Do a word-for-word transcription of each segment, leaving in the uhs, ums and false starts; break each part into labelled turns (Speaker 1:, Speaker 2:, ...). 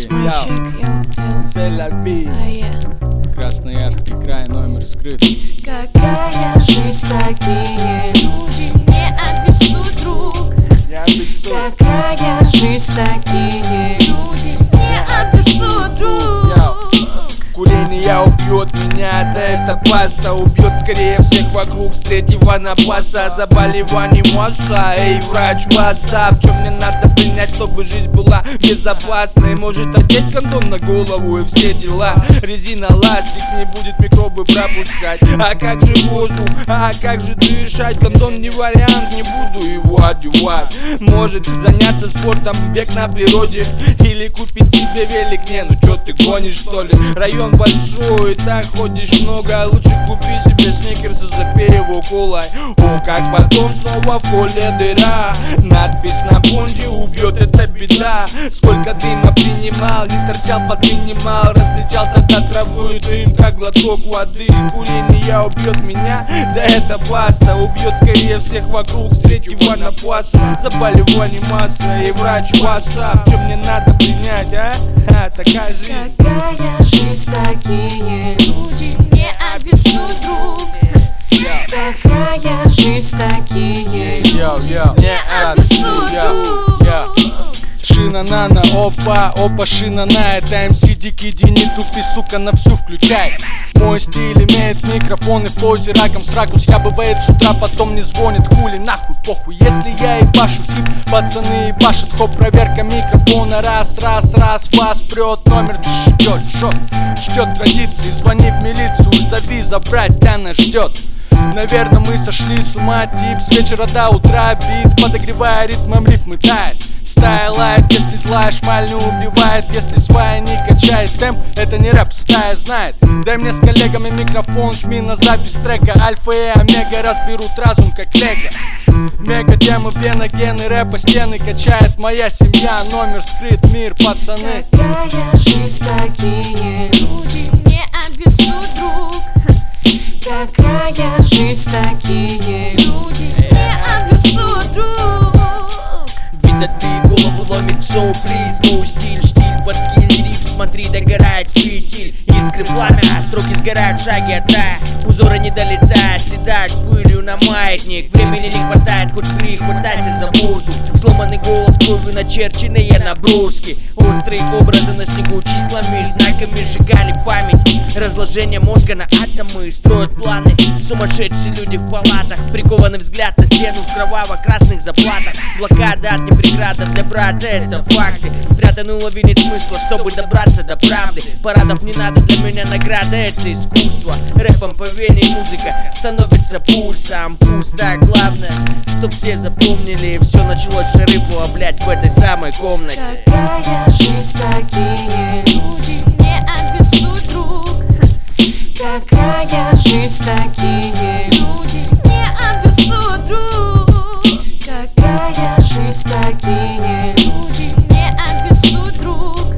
Speaker 1: Красноярский край, номер скрыт.
Speaker 2: Какая жизнь, такие люди не обессудь, друг. Какая жизнь, такие люди не обессудь, друг.
Speaker 3: Курение убьет меня, да это паста. Убьет скорее всех вокруг с третьего напаса. Заболеваний масса, эй, врач, ватсап. Что мне надо принять, чтобы жизнь была безопасной? Может одеть кондом на голову и все дела. Резина, ластик, не будет микробы пропускать. А как же воздух, а как же дышать? Кондом не вариант, не буду его одевать. Может заняться спортом, бег на природе. Или купить себе велик, не, ну чё ты гонишь что ли? Район большой, так ходишь много. Лучше купи себе сникерсы, запей его колой. О, как потом снова в коле дыра. Надпись на бонде убьет, это беда. Сколько дыма принимал, не торчал под минимал. Различался до травы и дым, как глоток воды. Курение убьет меня, да это баста. Убьет скорее всех вокруг с третьего напаса. Заболеваний масса и врач ватсап. Что мне надо принять, а? А, такая жизнь.
Speaker 2: Какая жизнь, такие люди не обессудь, друг. Какая жизнь, такие люди не обессудь, друг.
Speaker 1: Шина нана, опа, опа, шина на. Это эм си Дикий Ди, не тупи, сука, на всю включай. Мой стиль имеет микрофон и в позе раком с ракус. Я бывает с утра, потом не звонит, хули, нахуй, похуй. Если я ебашу хип, пацаны ебашут. Хоп, проверка микрофона, раз, раз, раз. Вас прет, номер ждет, жжет, ждет традиции. Звони в милицию, зови, забрать, она ждет. Наверное, мы сошли с ума, тип. С вечера до утра бит, подогревая ритмом рифмы тает. Стая лает, если злая шмаль не убивает. Если свая не качает темп, это не рэп, стая знает. Дай мне с коллегами микрофон, жми на запись трека. Альфа и омега разберут разум как лего. Мега темы, вена, гены, рэпа, стены качает моя семья. Номер скрыт, мир, пацаны.
Speaker 2: Какая жизнь, такие люди не обессудь, друг. Какая жизнь, такие люди не обессудь, друг.
Speaker 4: Бит отбей, голову ломит шоу, приз, новый стиль, штиль, подкиль, риф, смотри, догорает фитиль. Искры пламя, строки сгорают в шаге от рая. Узоры не долетают, седают пылью на маятник. Времени не хватает, хоть крик, хватайся за воздух. Сломанный голос, кровью начерченные наброски. Острые образы на снегу, числами, знаками сжигали память. Разложение мозга на атомы, строят планы. Сумасшедшие люди в палатах, прикованный взгляд на стену в кроваво-красных заплатах. Блокада от не преграда для брата, это факты. Спрятаны лавины смысла, чтобы добраться до правды. Парадов не надо, для меня награда, это искусство. Рэпом по вене музыка становится пульсом. Пусто, главное, чтоб все запомнили. Все началось с шарыпова, блять, в этой самой комнате.
Speaker 2: Какая жизнь, такие люди не обессудь, друг. Какая жизнь, такие люди не обессудь, друг. Какая жизнь, такие люди не обессудь, друг.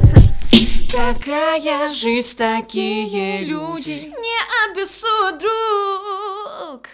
Speaker 2: Какая жизнь, такие люди не обессудь, друг.